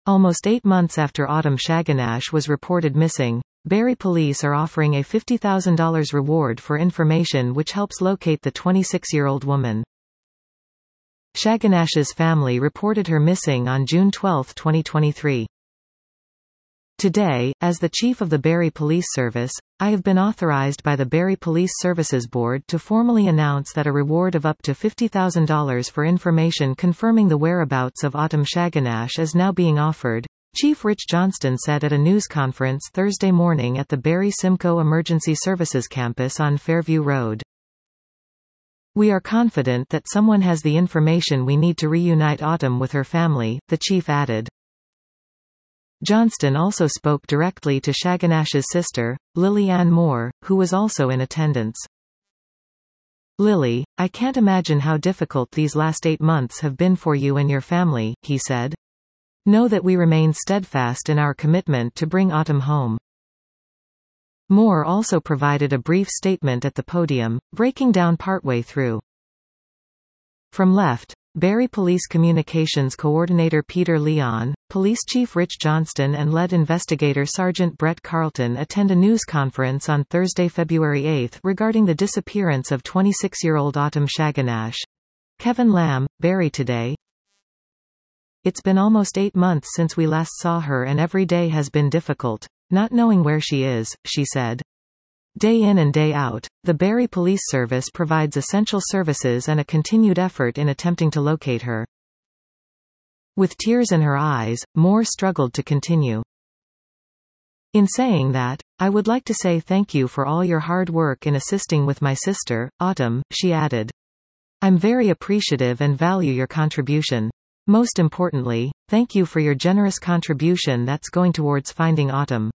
Almost 8 months after Autumn Shaganash was reported missing, Barrie police are offering a $50,000 reward for information which helps locate the 26-year-old woman. Shaganash's family reported her missing on June 12, 2023. Today, as the chief of the Barrie Police Service, I have been authorized by the Barrie Police Services Board to formally announce that a reward of up to $50,000 for information confirming the whereabouts of Autumn Shaganash is now being offered, Chief Rich Johnston said at a news conference Thursday morning at the Barrie Simcoe Emergency Services Campus on Fairview Road. "We are confident that someone has the information we need to reunite Autumn with her family," the chief added. Johnston also spoke directly to Shaganash's sister, Lily Ann Moore, who was also in attendance. "Lily, I can't imagine how difficult these last 8 months have been for you and your family," he said. "Know that we remain steadfast in our commitment to bring Autumn home." Moore also provided a brief statement at the podium, breaking down partway through. From left, Barrie Police Communications Coordinator Peter Leon, Police Chief Rich Johnston and lead investigator Sergeant Brett Carlton attend a news conference on Thursday, February 8 regarding the disappearance of 26-year-old Autumn Shaganash. Kevin Lamb, Barrie Today. "It's been almost 8 months since we last saw her and every day has been difficult, not knowing where she is," she said. Day in and day out, the Barrie Police Service provides essential services and a continued effort in attempting to locate her. With tears in her eyes, Moore struggled to continue. "In saying that, I would like to say thank you for all your hard work in assisting with my sister, Autumn," she added. "I'm very appreciative and value your contribution. Most importantly, thank you for your generous contribution that's going towards finding Autumn."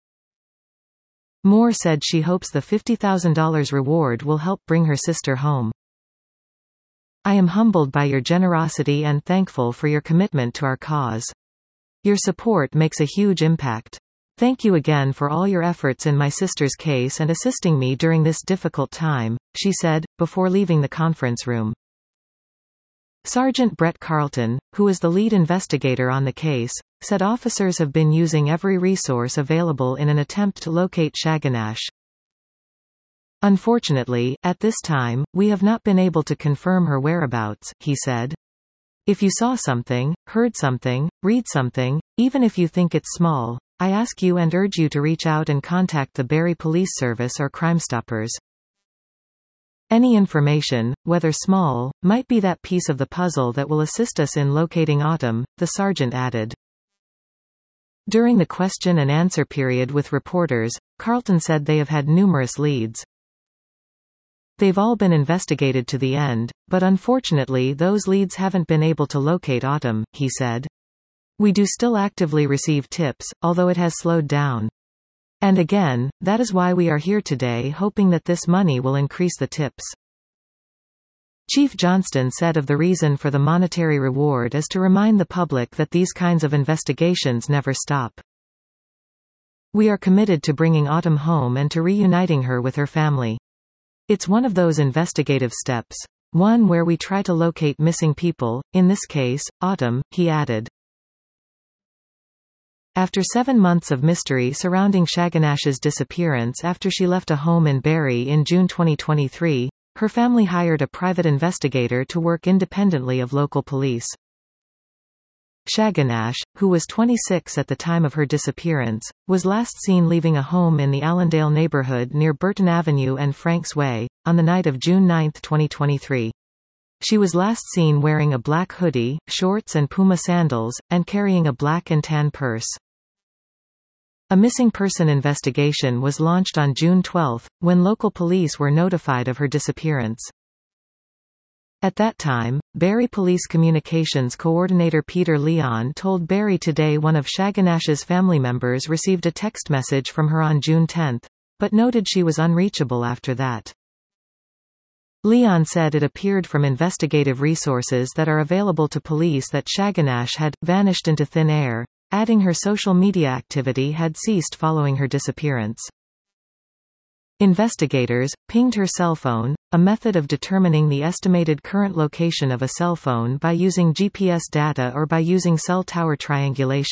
Moore said she hopes the $50,000 reward will help bring her sister home. "I am humbled by your generosity and thankful for your commitment to our cause. Your support makes a huge impact. Thank you again for all your efforts in my sister's case and assisting me during this difficult time," she said, before leaving the conference room. Sergeant Brett Carlton, who is the lead investigator on the case, said officers have been using every resource available in an attempt to locate Shaganash. "Unfortunately, at this time, we have not been able to confirm her whereabouts," he said. "If you saw something, heard something, read something, even if you think it's small, I ask you and urge you to reach out and contact the Barrie Police Service or Crime Stoppers. Any information, whether small, might be that piece of the puzzle that will assist us in locating Autumn," the sergeant added. During the question and answer period with reporters, Carlton said they have had numerous leads. "They've all been investigated to the end, but unfortunately those leads haven't been able to locate Autumn," he said. "We do still actively receive tips, although it has slowed down. And again, that is why we are here today, hoping that this money will increase the tips." Chief Johnston said of the reason for the monetary reward is to remind the public that these kinds of investigations never stop. "We are committed to bringing Autumn home and to reuniting her with her family. It's one of those investigative steps. One where we try to locate missing people, in this case, Autumn," he added. After 7 months of mystery surrounding Shaganash's disappearance after she left a home in Barrie in June 2023, her family hired a private investigator to work independently of local police. Shaganash, who was 26 at the time of her disappearance, was last seen leaving a home in the Allendale neighborhood near Burton Avenue and Franks Way, on the night of June 9, 2023. She was last seen wearing a black hoodie, shorts and Puma sandals, and carrying a black and tan purse. A missing person investigation was launched on June 12, when local police were notified of her disappearance. At that time, Barrie Police Communications Coordinator Peter Leon told Barrie Today one of Shaganash's family members received a text message from her on June 10, but noted she was unreachable after that. Leon said it appeared from investigative resources that are available to police that Shaganash had vanished into thin air, adding her social media activity had ceased following her disappearance. Investigators pinged her cell phone, a method of determining the estimated current location of a cell phone by using GPS data or by using cell tower triangulation,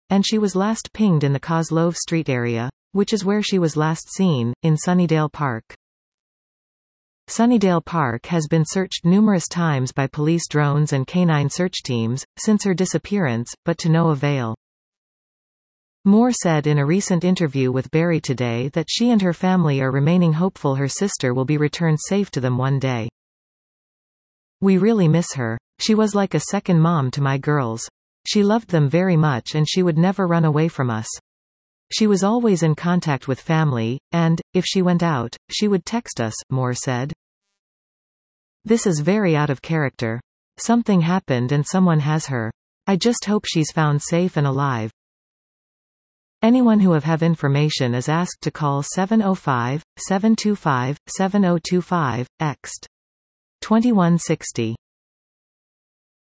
and she was last pinged in the Kozlov Street area, which is where she was last seen, in Sunnydale Park. Sunnydale Park has been searched numerous times by police drones and canine search teams, since her disappearance, but to no avail. Moore said in a recent interview with Barry Today that she and her family are remaining hopeful her sister will be returned safe to them one day. "We really miss her. She was like a second mom to my girls. She loved them very much and she would never run away from us. She was always in contact with family, and, if she went out, she would text us," Moore said. "This is very out of character. Something happened and someone has her. I just hope she's found safe and alive." Anyone who have information is asked to call 705-725-7025, ext. 2160.